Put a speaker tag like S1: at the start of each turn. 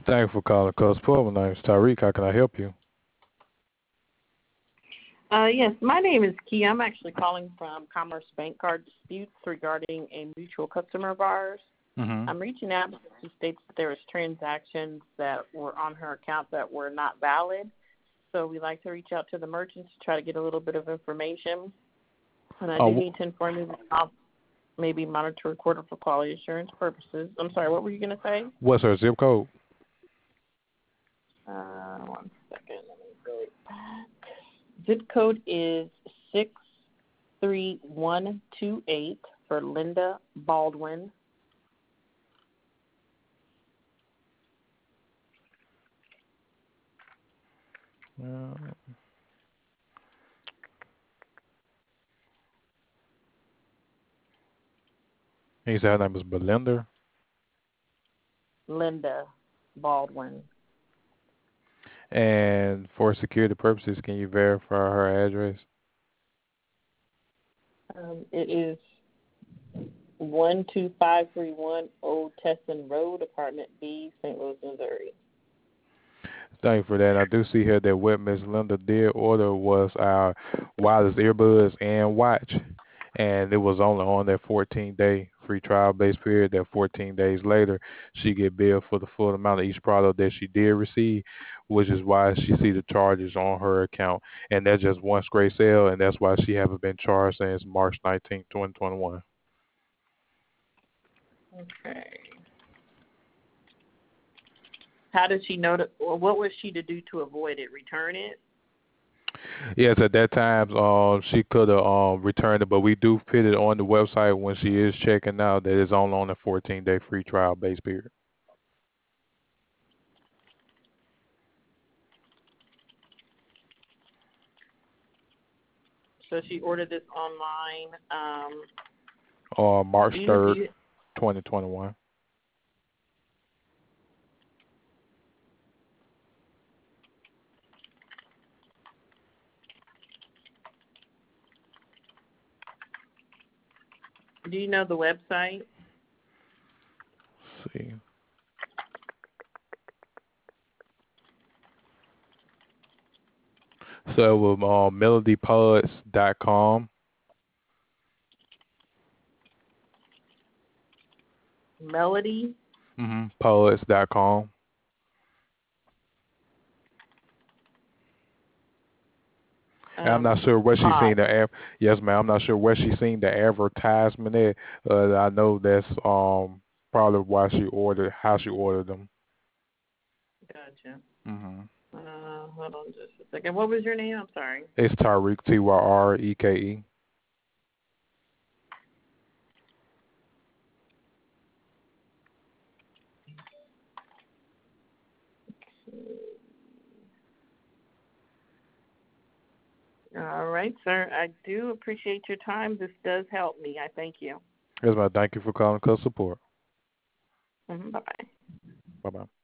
S1: Thank you for calling Customer. My name is Tyreek. How can I help you?
S2: Yes, my name is Key. I'm actually calling from Commerce Bank Card Disputes regarding a mutual customer of ours.
S1: Mm-hmm.
S2: I'm reaching out because she states that there was transactions that were on her account that were not valid. So we'd like to reach out to the merchants to try to get a little bit of information. And I do need to inform you that I'll maybe monitor recorder for quality assurance purposes. I'm sorry, what were you going to say?
S1: What's her zip code?
S2: 1 second. Let me go back. Zip code is 63128 for Linda Baldwin.
S1: He said her name is Belinda.
S2: Linda Baldwin.
S1: And for security purposes, can you verify her address?
S2: It is 12531 Old Tesson Road, Apartment B, St. Louis, Missouri.
S1: Thank you for that. I do see here that what Miss Linda did order was our wireless earbuds and watch, and it was only on that 14-day free trial-based period. That 14 days later, she get billed for the full amount of each product that she did receive, which is why she see the charges on her account. And that's just one straight sale, and that's why she haven't been charged since March 19, 2021.
S2: Okay. How did she know that, or what was she to do to avoid it? Return it?
S1: Yes, at that time, she could have returned it, but we do put it on the website when she is checking out that it's only on a 14-day free trial base period.
S2: So she ordered this online.
S1: March 3rd, 2021.
S2: Do you know the website?
S1: Let's see. So with melodypods.com.
S2: Melody?
S1: Pods.com. I'm not sure where she's seen the yes, ma'am. I'm not sure where she's seen the advertisement at. I know that's probably why she ordered how she ordered them.
S2: Gotcha.
S1: Mhm.
S2: Hold on just a second. What was your name? I'm sorry.
S1: It's Tyreek, Tyreke.
S2: All right, sir. I do appreciate your time. This does help me. I thank you.
S1: Yes, ma'am. Thank you for calling Customer Support.
S2: Bye-bye.
S1: Bye-bye.